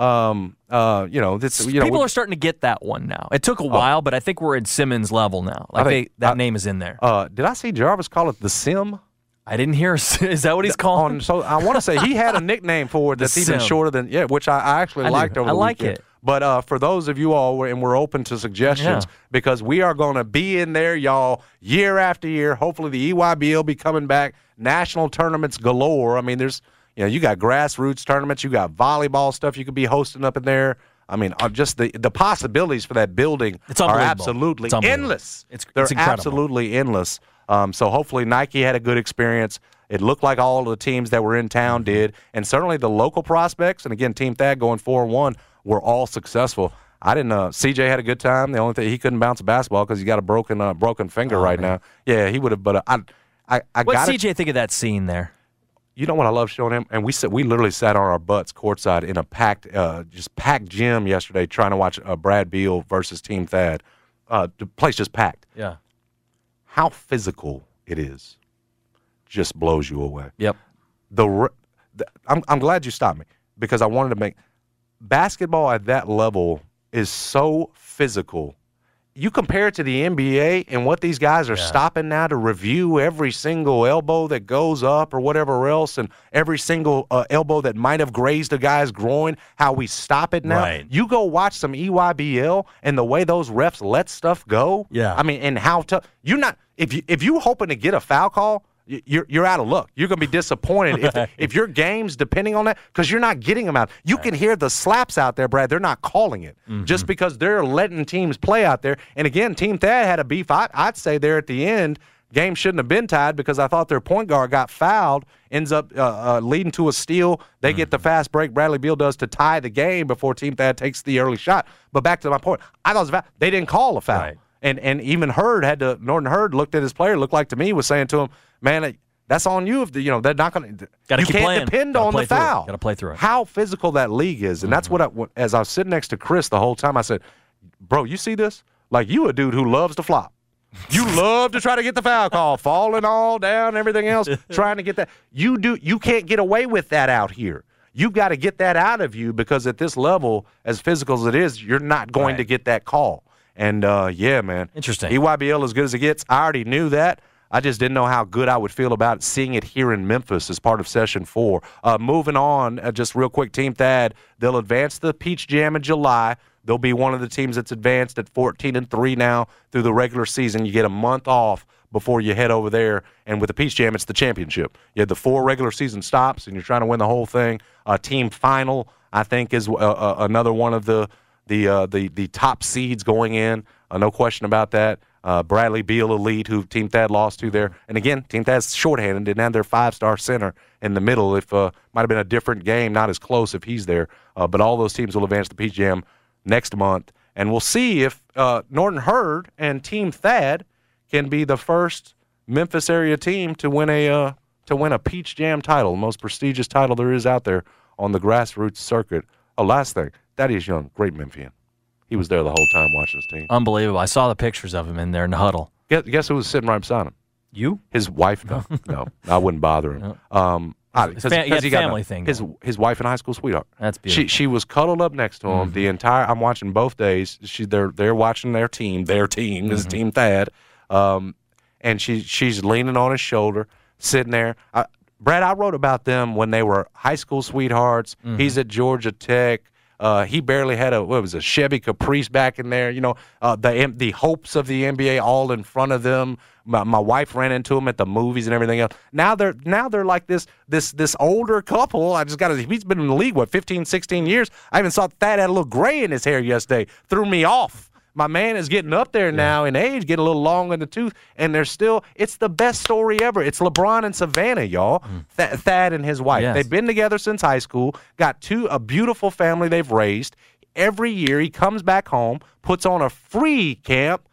People are starting to get that one now. It took a while, but I think we're at Simmons level now. That name is in there. Did I see Jarvis call it the Sim? I didn't hear. Is that what he's calling? So I want to say he had a nickname for it that's even shorter than which I actually liked over the weekend. I like it. But for those of you all, and we're open to suggestions because we are going to be in there, y'all, year after year. Hopefully the EYBL will be coming back. National tournaments galore. I mean, there's you got grassroots tournaments, you got volleyball stuff you could be hosting up in there. I mean, just the possibilities for that building are absolutely endless. They're absolutely endless. So hopefully Nike had a good experience. It looked like all of the teams that were in town did, and certainly the local prospects, and again, Team Thad going 4-1, were all successful. I didn't CJ had a good time. The only thing, he couldn't bounce a basketball because he got a broken finger now. Yeah, he would have, but I what did CJ think of that scene there? You know what I love showing him? And we literally sat on our butts courtside in a packed gym yesterday trying to watch Brad Beal versus Team Thad. The place just packed. Yeah. How physical it is just blows you away. Yep. I'm glad you stopped me because I wanted to make basketball at that level is so physical. You compare it to the NBA and what these guys are stopping now to review every single elbow that goes up or whatever else, and every single elbow that might have grazed a guy's groin, how we stop it now. Right. You go watch some EYBL and the way those refs let stuff go. Yeah. I mean, and how tough. You're not if you hoping to get a foul call, you're out of luck. You're going to be disappointed if your game's depending on that because you're not getting them out. You can hear the slaps out there, Brad. They're not calling it just because they're letting teams play out there. And, again, Team Thad had a beef. I'd say there at the end, game shouldn't have been tied because I thought their point guard got fouled, ends up leading to a steal. They get the fast break Bradley Beal does to tie the game before Team Thad takes the early shot. But back to my point, I thought it was a foul. They didn't call a foul. Right. And even Norton Hurd looked at his player, looked like to me, was saying to him, man, that's on you. If they're not going to. You can't depend on the foul. Got to play through it. How physical that league is, and that's what. As I was sitting next to Chris the whole time, I said, "Bro, you see this? Like you a dude who loves to flop. You love to try to get the foul call, falling all down, everything else, trying to get that. You do. You can't get away with that out here. You've got to get that out of you because at this level, as physical as it is, you're not going to get that call." And, man. Interesting. EYBL as good as it gets. I already knew that. I just didn't know how good I would feel about seeing it here in Memphis as part of Session 4. Moving on, just real quick, Team Thad, they'll advance the Peach Jam in July. They'll be one of the teams that's advanced at 14-3 now through the regular season. You get a month off before you head over there. And with the Peach Jam, it's the championship. You have the 4 regular season stops, and you're trying to win the whole thing. Team Final, I think, is another one of the top seeds going in. No question about that. Bradley Beal Elite, who Team Thad lost to there. And again, Team Thad's shorthanded, didn't have their 5-star center in the middle. If might have been a different game, not as close if he's there. But all those teams will advance to the Peach Jam next month. And we'll see if Norton Hurd and Team Thad can be the first Memphis area team to win a Peach Jam title, the most prestigious title there is out there on the grassroots circuit. Last thing. Thaddeus Young, great Memphian. He was there the whole time watching his team. Unbelievable. I saw the pictures of him in there in the huddle. Guess who was sitting right beside him? You? His wife. No, I wouldn't bother him. He got family thing. His wife and high school sweetheart. That's beautiful. She was cuddled up next to him the entire. I'm watching both days. They're watching their team. Their team is Team Thad, and she's leaning on his shoulder, sitting there. Brad, I wrote about them when they were high school sweethearts. He's at Georgia Tech. He barely had a Chevy Caprice back in there. The hopes of the NBA all in front of them. My wife ran into him at the movies and everything else. Now they're like this older couple. He's been in the league 15, 16 years. I even saw Thad had a little gray in his hair yesterday. Threw me off. My man is getting up there now in age, getting a little long in the tooth, and it's the best story ever. It's LeBron and Savannah, y'all. Thad and his wife. Yes. They've been together since high school, got a beautiful family they've raised. Every year he comes back home, puts on a free camp,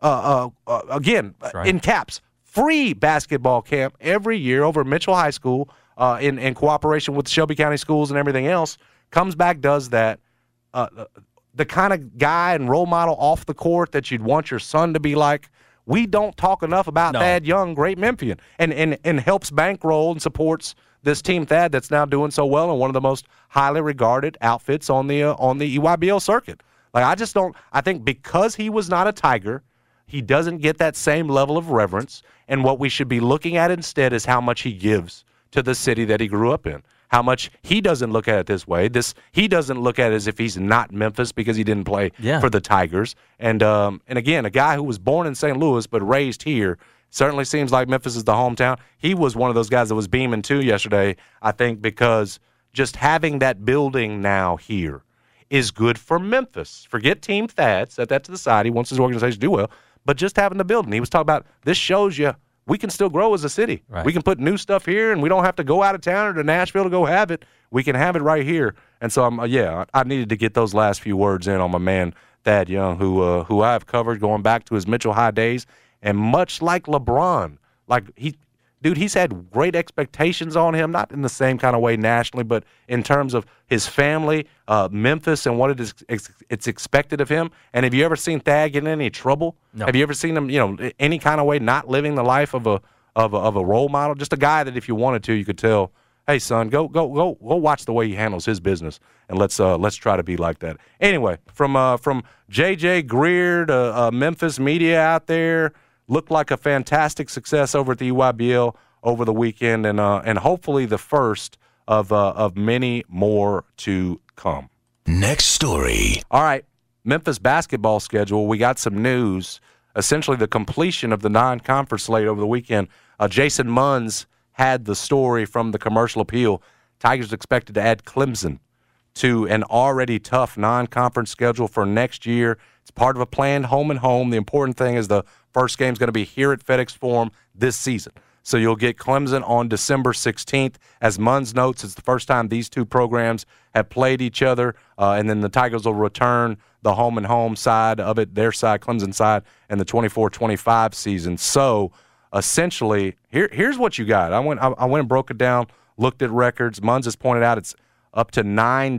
in caps, free basketball camp every year over at Mitchell High School in cooperation with Shelby County Schools and everything else. Comes back, does that. the kind of guy and role model off the court that you'd want your son to be like. We don't talk enough about Thad Young, great Memphian, and helps bankroll and supports this Team Thad that's now doing so well in one of the most highly regarded outfits on the EYBL circuit. Like, I think because he was not a Tiger, he doesn't get that same level of reverence, and what we should be looking at instead is how much he gives to the city that he grew up in. How much he doesn't look at it this way. He doesn't look at it as if he's not Memphis because he didn't play for the Tigers. And again, a guy who was born in St. Louis but raised here, certainly seems like Memphis is the hometown. He was one of those guys that was beaming too yesterday, I think, because just having that building now here is good for Memphis. Forget Team Thad, set that to the side. He wants his organization to do well. But just having the building. He was talking about this shows you we can still grow as a city. Right. We can put new stuff here, and we don't have to go out of town or to Nashville to go have it. We can have it right here. And so, I needed to get those last few words in on my man Thad Young, who I've covered going back to his Mitchell High days. And much like LeBron, he's had great expectations on him, not in the same kind of way nationally, but in terms of his family, Memphis, and what it's expected of him. And have you ever seen Thad get in any trouble? No. Have you ever seen him, any kind of way not living the life of a role model? Just a guy that if you wanted to, you could tell, hey son, go watch the way he handles his business, and let's try to be like that. Anyway, from JJ Greer to Memphis media out there. Looked like a fantastic success over at the EYBL over the weekend, and hopefully the first of many more to come. Next story. All right, Memphis basketball schedule. We got some news. Essentially, the completion of the non-conference slate over the weekend. Jason Munns had the story from the Commercial Appeal. Tigers expected to add Clemson to an already tough non-conference schedule for next year. It's part of a planned home and home. The important thing is the first game is going to be here at FedEx Forum this season. So you'll get Clemson on December 16th. As Munns notes, it's the first time these two programs have played each other, and then the Tigers will return the home and home side of it, their side, Clemson side, in the 24-25 season. So essentially, here's what you got. I went and broke it down, looked at records. Munns has pointed out it's up to 9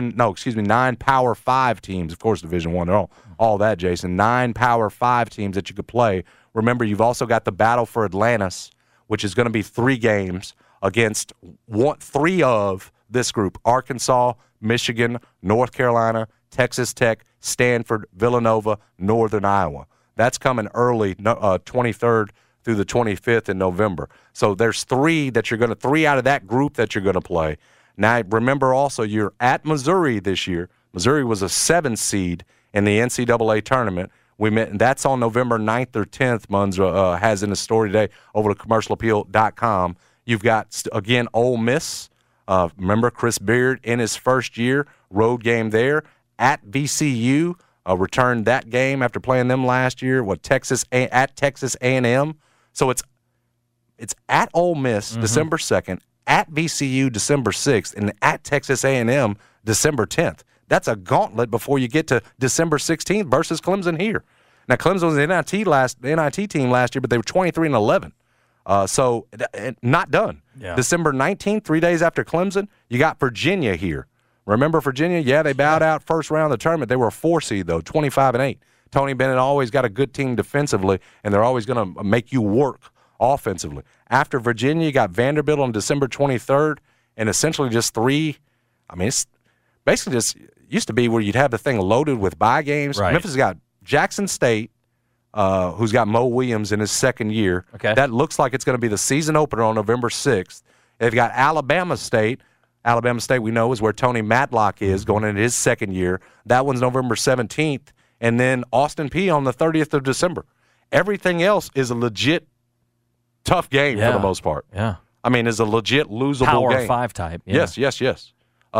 Power 5 teams. Of course, Division I, they're all that, Jason. 9 Power 5 teams that you could play. Remember, you've also got the battle for Atlantis, which is going to be 3 games against 3 of this group: Arkansas, Michigan, North Carolina, Texas Tech, Stanford, Villanova, Northern Iowa. That's coming early, 23rd through the 25th in November. So there's 3 out of that group that you're going to play. Now, remember also, you're at Missouri this year. Missouri was a 7 seed in the NCAA tournament. That's on November 9th or 10th, Munns has in his story today over to commercialappeal.com. You've got, again, Ole Miss. Remember Chris Beard in his first year, road game there. At VCU, returned that game after playing them last year. At Texas A&M. So it's at Ole Miss, December 2nd. At VCU, December 6th, and at Texas A&M, December 10th. That's a gauntlet before you get to December 16th versus Clemson here. Now, Clemson was the NIT team last year, but they were 23-11. So not done. Yeah. December 19th, 3 days after Clemson, you got Virginia here. Remember Virginia? Yeah, they bowed out first round of the tournament. They were a 4 seed, though, 25-8. Tony Bennett always got a good team defensively, and they're always going to make you work offensively. After Virginia, you got Vanderbilt on December 23rd, and essentially just 3. I mean, it's basically just used to be where you'd have the thing loaded with bye games. Right. Memphis has got Jackson State, who's got Mo Williams in his second year. Okay. That looks like it's going to be the season opener on November 6th. They've got Alabama State. Alabama State, we know, is where Tony Matlock is going into his second year. That one's November 17th. And then Austin Peay on the 30th of December. Everything else is a legit tough game for the most part. Yeah. I mean, it's a legit losable Power game. Power 5 type. Yeah. Yes.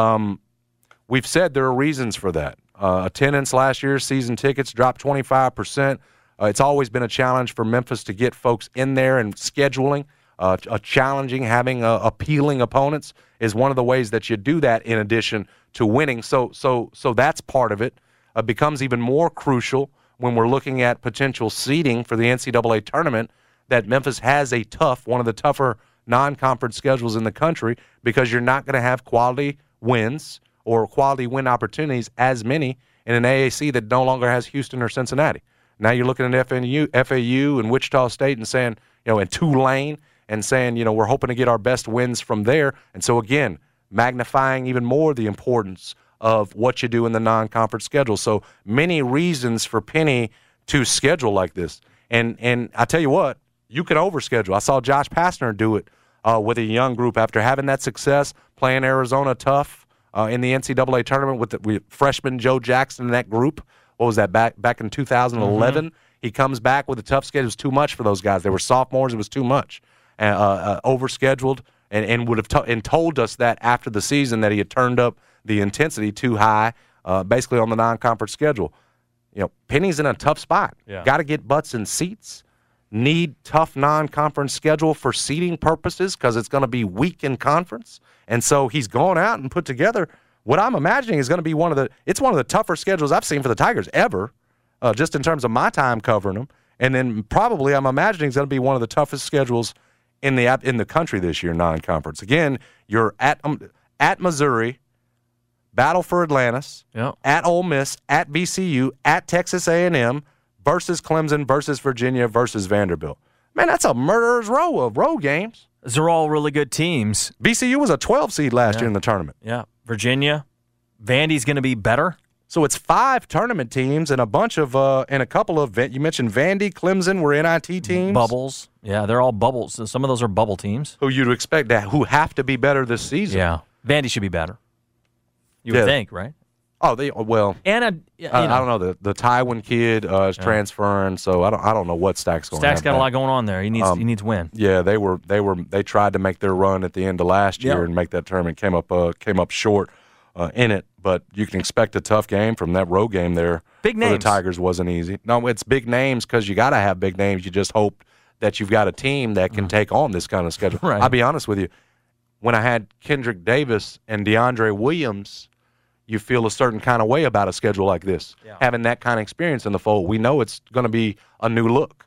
We've said there are reasons for that. Attendance last year, season tickets dropped 25%. It's always been a challenge for Memphis to get folks in there, and scheduling, having appealing opponents is one of the ways that you do that in addition to winning. So that's part of it. Becomes even more crucial when we're looking at potential seeding for the NCAA tournament, that Memphis has one of the tougher non-conference schedules in the country, because you're not going to have quality wins or quality win opportunities as many in an AAC that no longer has Houston or Cincinnati. Now you're looking at FAU and Wichita State and saying, and Tulane and saying, we're hoping to get our best wins from there. And so, again, magnifying even more the importance of what you do in the non-conference schedule. So many reasons for Penny to schedule like this. And I tell you what, you can overschedule. I saw Josh Pastner do it with a young group after having that success, playing Arizona tough in the NCAA tournament with freshman Joe Jackson in that group. What was that, back in 2011? Mm-hmm. He comes back with a tough schedule. It was too much for those guys. They were sophomores. It was too much. Overscheduled and would have told us that after the season that he had turned up the intensity too high, basically on the non-conference schedule. Penny's in a tough spot. Yeah. Got to get butts in seats. Need tough non-conference schedule for seeding purposes because it's going to be weak in conference. And so he's gone out and put together what I'm imagining is going to be one of the tougher schedules I've seen for the Tigers ever, just in terms of my time covering them. And then probably I'm imagining it's going to be one of the toughest schedules in the country this year, non-conference. Again, you're at Missouri, battle for Atlantis, at Ole Miss, at VCU, at Texas A&M, versus Clemson, versus Virginia, versus Vanderbilt. Man, that's a murderer's row of road games. Those are all really good teams. VCU was a 12 seed last year in the tournament. Yeah, Virginia. Vandy's going to be better. So it's 5 tournament teams and a bunch of and a couple of, you mentioned Vandy, Clemson were NIT teams. Bubbles. Yeah, they're all bubbles. So some of those are bubble teams. Who you'd expect who have to be better this season. Yeah, Vandy should be better. You would think, right? Oh, and I don't know. The Tywin kid is transferring, so I don't know what Stack's going. Stack's got a lot going on there. He needs win. Yeah, they tried to make their run at the end of last year and make that tournament, came up short in it. But you can expect a tough game from that road game there. Big names. For the Tigers wasn't easy. No, it's big names because you got to have big names. You just hope that you've got a team that can take on this kind of schedule. Right. I'll be honest with you. When I had Kendrick Davis and DeAndre Williams, you feel a certain kind of way about a schedule like this. Yeah. Having that kind of experience in the fold, we know it's going to be a new look,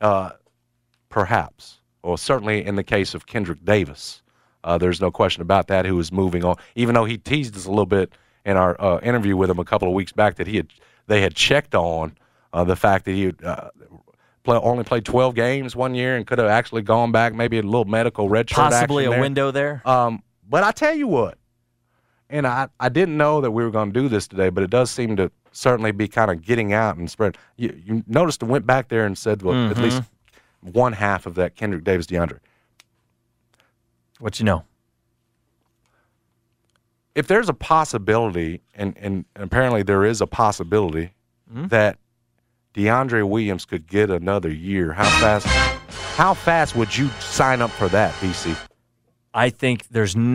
perhaps, or certainly in the case of Kendrick Davis. There's no question about that, who is moving on, even though he teased us a little bit in our interview with him a couple of weeks back that they had checked on the fact that he only played 12 games one year and could have actually gone back, maybe a little medical redshirt possibly action a there. Window there. But I tell you what, and I didn't know that we were going to do this today, but it does seem to certainly be kind of getting out and spread. You noticed it went back there and said, well, at least one half of that Kendrick Davis DeAndre. What you know? If there's a possibility, and apparently there is a possibility, that DeAndre Williams could get another year, how fast would you sign up for that, BC? I think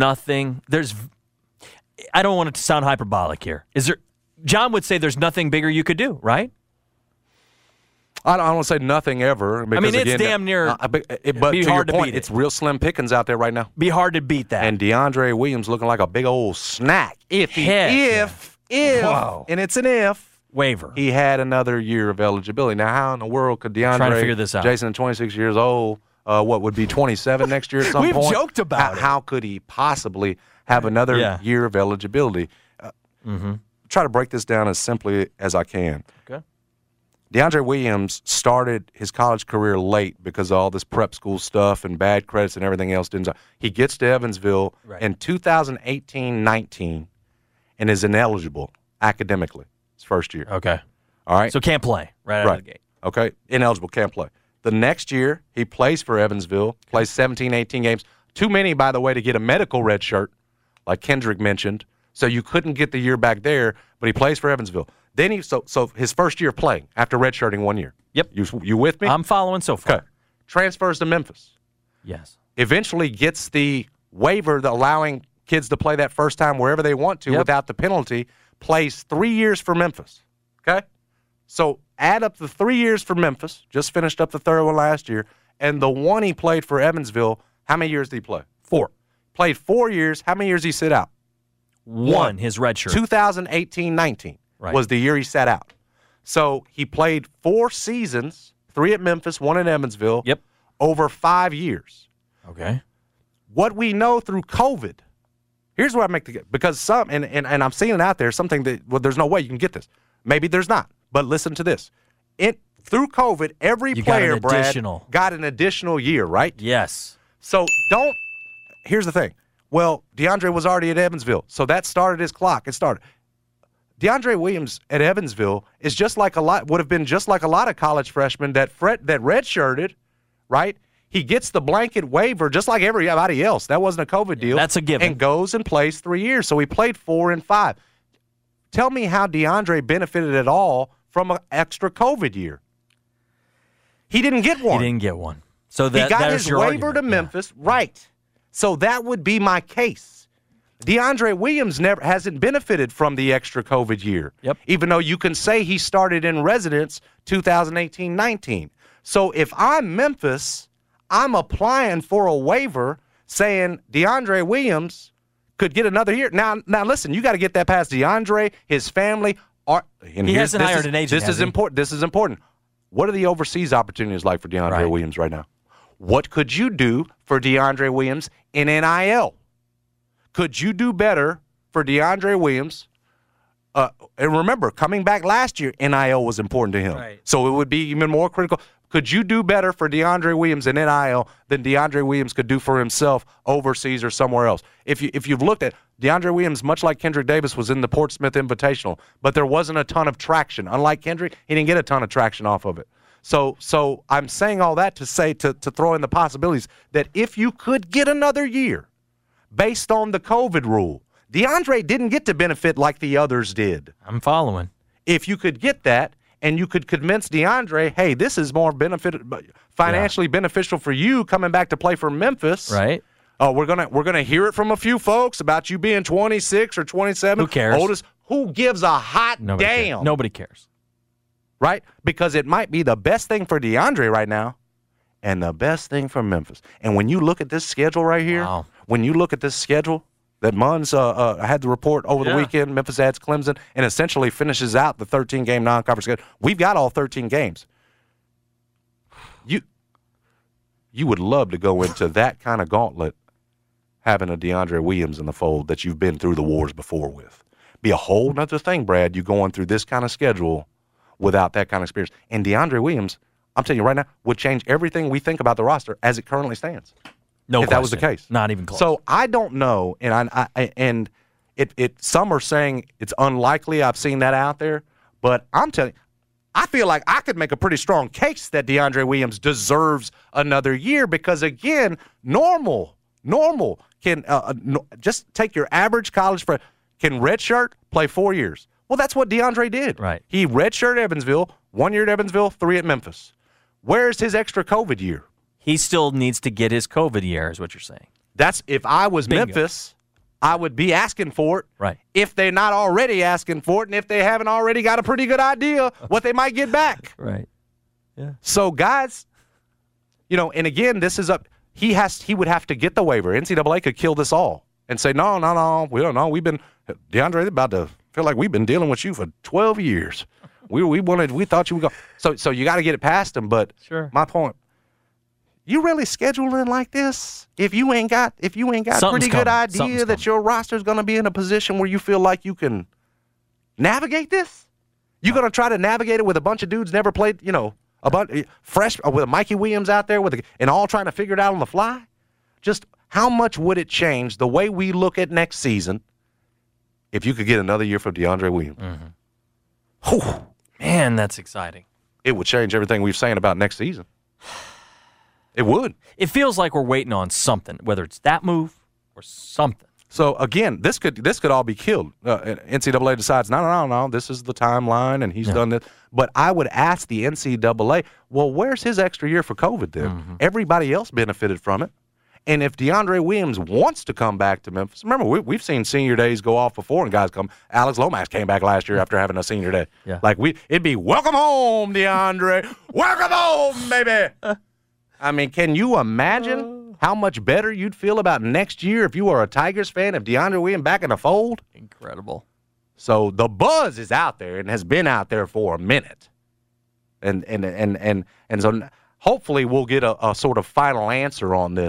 I don't want it to sound hyperbolic here. John would say there's nothing bigger you could do, right? I don't want to say nothing ever. Because, I mean, it's damn near. But to your point, it's real slim pickings out there right now. Be hard to beat that. And DeAndre Williams looking like a big old snack. If, Whoa. And it's an if. Waiver. He had another year of eligibility. Now, how in the world could DeAndre, trying to figure this out. Jason, 26 years old, what would be 27 next year at some point? We've joked about it. How could he possibly have another year of eligibility? Try to break this down as simply as I can. Okay. DeAndre Williams started his college career late because of all this prep school stuff and bad credits and everything else. He gets to Evansville in 2018-19 and is ineligible academically his first year. Okay. All right. So can't play right out of the gate. Okay. Ineligible, can't play. The next year, he plays for Evansville, plays 17, 18 games. Too many, by the way, to get a medical red shirt, like Kendrick mentioned. So you couldn't get the year back there, but he plays for Evansville. Then so his first year playing after redshirting 1 year. Yep. You with me? I'm following so far. Okay. Transfers to Memphis. Yes. Eventually gets the waiver allowing kids to play that first time wherever they want to without the penalty. Plays 3 years for Memphis. Okay? So add up the 3 years for Memphis. Just finished up the third one last year. And the one he played for Evansville, how many years did he play? 4. Played 4 years. How many years did he sit out? 1, his red shirt. 2018-19 was the year he sat out. So he played 4 seasons, 3 at Memphis, 1 in Evansville, over 5 years. Okay. What we know through COVID Here's where I make because some, and I'm seeing it out there, something that, well, there's no way you can get this. Maybe there's not. But listen to this. Through COVID, every player, Brad, got an additional year, right? Yes. So here's the thing. Well, DeAndre was already at Evansville, so that started his clock. It started. DeAndre Williams at Evansville would have been just like a lot of college freshmen that redshirted, right? He gets the blanket waiver just like everybody else. That wasn't a COVID deal. That's a given. And goes and plays 3 years. So he played 4 and 5. Tell me how DeAndre benefited at all from an extra COVID year. He didn't get one. So he got his waiver argument. to Memphis, right? So that would be my case. DeAndre Williams hasn't benefited from the extra COVID year. Yep. Even though you can say he started in residence 2018-19. So if I'm Memphis, I'm applying for a waiver saying DeAndre Williams could get another year. Now listen, you got to get that past DeAndre, his family. He hasn't hired an agent. This is important. This is important. What are the overseas opportunities like for DeAndre Williams right now? What could you do for DeAndre Williams in NIL? Could you do better for DeAndre Williams? And remember, coming back last year, NIL was important to him. Right. So it would be even more critical. Could you do better for DeAndre Williams in NIL than DeAndre Williams could do for himself overseas or somewhere else? If you've looked at DeAndre Williams, much like Kendrick Davis, was in the Portsmouth Invitational, but there wasn't a ton of traction. Unlike Kendrick, he didn't get a ton of traction off of it. So I'm saying all that to say to throw in the possibilities that if you could get another year based on the COVID rule, DeAndre didn't get to benefit like the others did. I'm following. If you could get that, and you could convince DeAndre, hey, this is more financially beneficial for you coming back to play for Memphis. Right. Oh, we're gonna hear it from a few folks about you being 26 or 27. Who cares? Oldest. Who gives a hot Nobody damn? Cares. Nobody cares. Right? Because it might be the best thing for DeAndre right now and the best thing for Memphis. And when you look at this schedule right here, that Munns had the report over the weekend. Memphis adds Clemson and essentially finishes out the 13-game non-conference schedule. We've got all 13 games. You would love to go into that kind of gauntlet having a DeAndre Williams in the fold that you've been through the wars before with. Be a whole nother thing, Brad, you going through this kind of schedule without that kind of experience. And DeAndre Williams, I'm telling you right now, would change everything we think about the roster as it currently stands. No, if that was the case, not even close. So I don't know, and some are saying it's unlikely. I've seen that out there, but I'm telling you, I feel like I could make a pretty strong case that DeAndre Williams deserves another year because again, normal can just take your average college friend can redshirt, play 4 years. Well, that's what DeAndre did. Right. He redshirted Evansville, 1 year at Evansville, 3 at Memphis. Where's his extra COVID year? He still needs to get his COVID year, is what you're saying. That's if I was Bingo. Memphis, I would be asking for it. Right. If they're not already asking for it, and if they haven't already got a pretty good idea what they might get back. Right. Yeah. So, guys, and again, this is up. He would have to get the waiver. NCAA could kill this all and say, no, we don't know. DeAndre, about to feel like we've been dealing with you for 12 years. We thought you would go. So you got to get it past them. But sure. My point. You really scheduling like this? If you ain't got pretty good idea that your roster is going to be in a position where you feel like you can navigate this, you're going to try to navigate it with a bunch of dudes never played, a bunch fresh with a Mikey Williams out there and all trying to figure it out on the fly. Just how much would it change the way we look at next season if you could get another year from DeAndre Williams? Mm-hmm. Whew. Man, that's exciting. It would change everything we've saying about next season. It would. It feels like we're waiting on something, whether it's that move or something. So, again, this could all be killed. NCAA decides, no, this is the timeline, and he's done this. But I would ask the NCAA, well, where's his extra year for COVID then? Mm-hmm. Everybody else benefited from it. And if DeAndre Williams wants to come back to Memphis, remember, we've seen senior days go off before and guys come. Alex Lomax came back last year after having a senior day. Yeah. It'd be, welcome home, DeAndre. Welcome home, baby. I mean, can you imagine how much better you'd feel about next year if you were a Tigers fan, if DeAndre Williams back in the fold? Incredible. So the buzz is out there and has been out there for a minute. And so hopefully we'll get a sort of final answer on this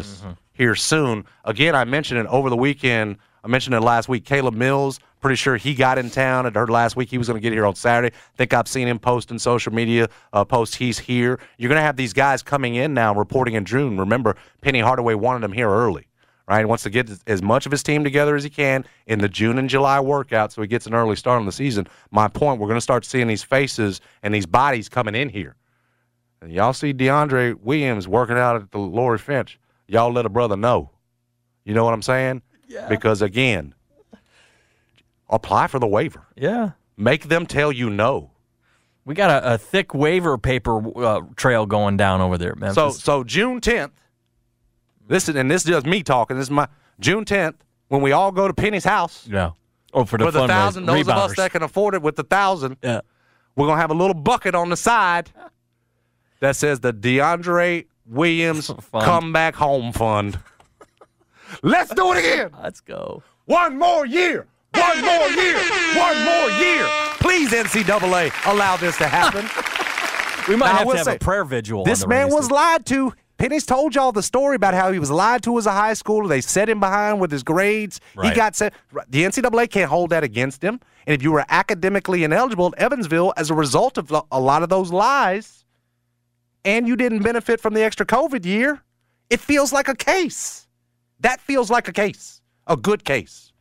here soon. Again, I mentioned it over the weekend. I mentioned it last week. Caleb Mills, pretty sure he got in town. I heard last week he was going to get here on Saturday. I think I've seen him post in social media, post he's here. You're going to have these guys coming in now reporting in June. Remember, Penny Hardaway wanted him here early, right? He wants to get as much of his team together as he can in the June and July workout so he gets an early start on the season. My point, we're going to start seeing these faces and these bodies coming in here. And y'all see DeAndre Williams working out at the Lori Finch. Y'all let a brother know. You know what I'm saying? Yeah. Because, again, apply for the waiver. Yeah. Make them tell you no. We got a thick waiver paper trail going down over there, Memphis. So June 10th, this is just me talking. This is my June 10th when we all go to Penny's house. Yeah. Oh, for the with 1,000, those of us that can afford it with the 1,000. Yeah. We're gonna have a little bucket on the side that says the DeAndre Williams Come Back Home Fund. Let's do it again. Let's go. One more year. One more year. One more year. Please, NCAA, allow this to happen. We might have to have a prayer vigil. This man was lied to. Penny's told y'all the story about how he was lied to as a high schooler. They set him behind with his grades. Right. He got set. The NCAA can't hold that against him. And if you were academically ineligible at Evansville as a result of a lot of those lies, and you didn't benefit from the extra COVID year, it feels like a case. That feels like a case, a good case.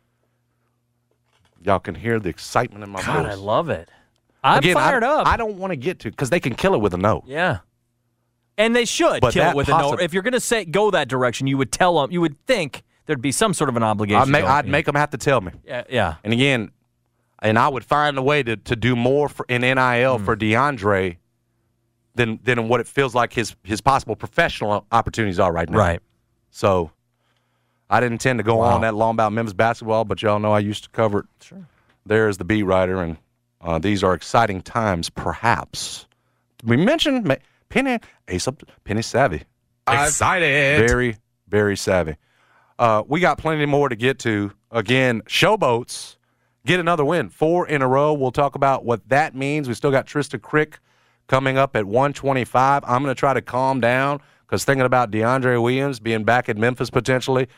Y'all can hear the excitement in my voice. God, I love it. I'm fired up. I don't want to get to because they can kill it with a no. Yeah. And they should kill it with a no. If you're going to go that direction, you would tell them, you would think there'd be some sort of an obligation. I'd make them have to tell me. Yeah. And again, I would find a way to do more in NIL for DeAndre than what it feels like his possible professional opportunities are right now. Right. So I didn't intend to go on that long about Memphis basketball, but y'all know I used to cover it. Sure. There is the beat writer, and these are exciting times, perhaps. We mentioned Penny savvy. Excited. Very, very savvy. We got plenty more to get to. Again, Showboats get another win, 4 in a row. We'll talk about what that means. We still got Trista Crick coming up at 125. I'm going to try to calm down because thinking about DeAndre Williams being back in Memphis potentially,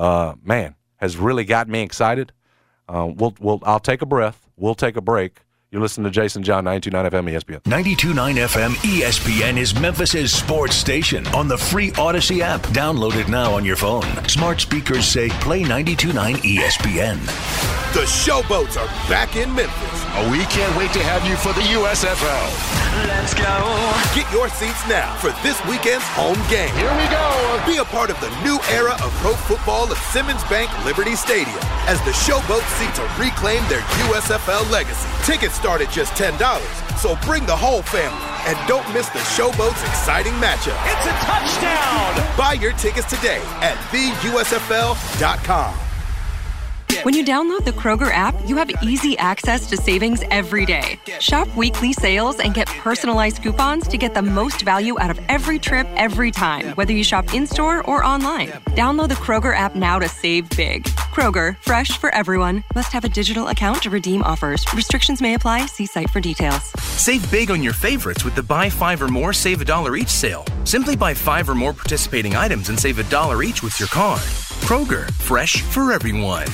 has really got me excited. I'll take a breath. We'll take a break. You're listening to Jason John, 92.9 FM ESPN. 92.9 FM ESPN is Memphis' sports station on the free Odyssey app. Download it now on your phone. Smart speakers say play 92.9 ESPN. The Showboats are back in Memphis. We can't wait to have you for the USFL. Let's go. Get your seats now for this weekend's home game. Here we go. Be a part of the new era of pro football at Simmons Bank Liberty Stadium as the Showboats seek to reclaim their USFL legacy. Tickets start at just $10, so bring the whole family and don't miss the Showboats' exciting matchup. It's a touchdown! Buy your tickets today at theusfl.com. When you download the Kroger app, you have easy access to savings every day. Shop weekly sales and get personalized coupons to get the most value out of every trip, every time, whether you shop in-store or online. Download the Kroger app now to save big. Kroger, fresh for everyone. Must have a digital account to redeem offers. Restrictions may apply. See site for details. Save big on your favorites with the Buy 5 or More, Save $1 each sale. Simply buy 5 or more participating items and save $1 each with your card. Kroger, fresh for everyone.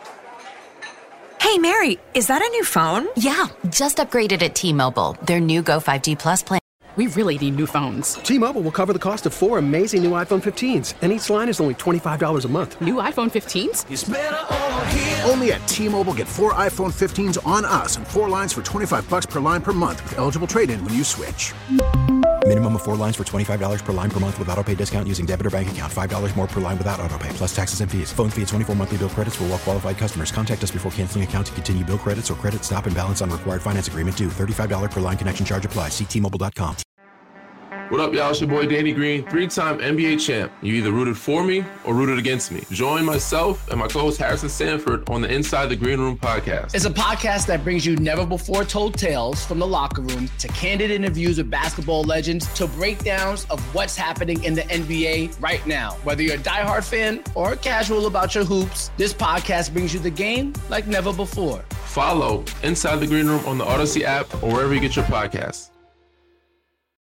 Hey, Mary, is that a new phone? Yeah, just upgraded at T-Mobile. Their new Go 5G Plus plan. We really need new phones. T-Mobile will cover the cost of 4 amazing new iPhone 15s, and each line is only $25 a month. New iPhone 15s? It's better over here. Only at T-Mobile, get 4 iPhone 15s on us and 4 lines for $25 per line per month with eligible trade-in when you switch. Minimum of 4 lines for $25 per line per month with autopay discount using debit or bank account. $5 more per line without autopay, plus taxes and fees. Phone fee at 24 monthly bill credits for well-qualified customers. Contact us before canceling account to continue bill credits or credit stop and balance on required finance agreement due. $35 per line connection charge applies. See T-Mobile.com. What up, y'all? It's your boy Danny Green, 3-time NBA champ. You either rooted for me or rooted against me. Join myself and my co-host Harrison Sanford on the Inside the Green Room podcast. It's a podcast that brings you never-before-told tales from the locker room to candid interviews with basketball legends to breakdowns of what's happening in the NBA right now. Whether you're a diehard fan or casual about your hoops, this podcast brings you the game like never before. Follow Inside the Green Room on the Odyssey app or wherever you get your podcasts.